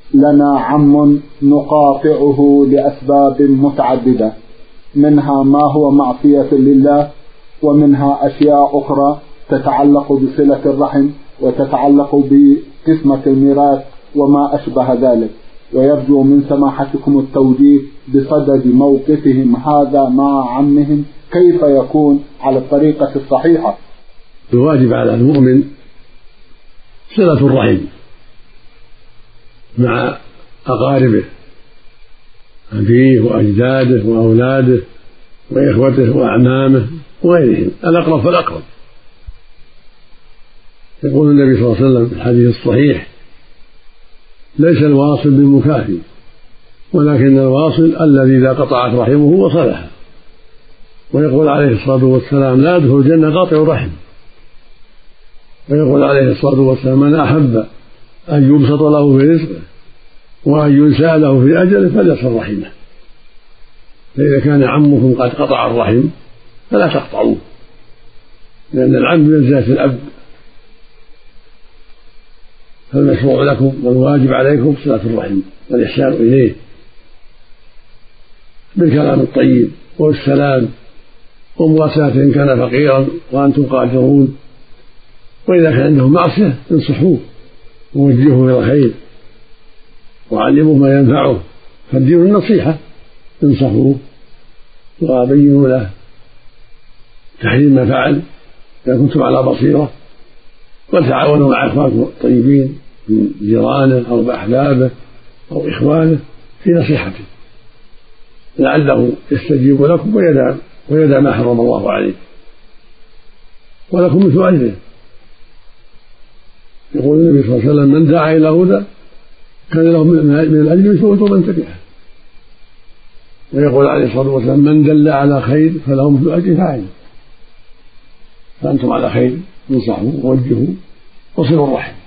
لنا عم نقاطعه لأسباب متعددة، منها ما هو معصية لله، ومنها أشياء أخرى تتعلق بصلة الرحم وتتعلق بقسمة الميراث وما أشبه ذلك، ويرجو من سماحتكم التوجيه بصدد موقفهم هذا مع عمهم كيف يكون على الطريقة الصحيحة. الواجب على المؤمن صلة الرحم مع أقاربه، أبيه وأجداده وأولاده وإخوته وأعمامه وغيرهم، الأقرب فالأقرب. يقول النبي صلى الله عليه وسلم في الحديث الصحيح: ليس الواصل بالمكافي، ولكن الواصل الذي إذا قطعت رحمه وصلها. ويقول عليه الصلاة والسلام: لا يدخل الجنة قاطع رحم. ويقول عليه الصلاة والسلام: من أحب أن يبسط له في رزقه وأن ينسى له في أجله فليصل رحمه. فإذا كان عمكم قد قطع الرحم فلا تقطعوه، لأن العم بمنزلة الأب، فالمشروع لكم والواجب عليكم صلة الرحم والإحسان إليه بالكلام الطيب والسلام ومواساة إن كان فقيرا وأنتم قادرون. وإذا كان عنده معصية انصحوه ووجهوه إلى الخير وعلموه ما ينفعه، فالدين النصيحة، انصحوه وبينوا له تحريم ما فعل إذا كنتم على بصيرة، وتعاونوا مع إخوانكم الطيبين من جيرانه أو بأحبابه أو إخوانه في نصيحته لعله يستجيب لكم ويدع ما حرم الله عليه، ولكم مثل أجره. يقول النبي صلى الله عليه وسلم: من دعا إلى هدى كان له من الأجر مثل من تبعه. ويقول عليه الصلاة والسلام: من دل على خير فله مثل أجر فاعله. فأنتم على خير، انصحوا ووجهوا وصلوا الرحم.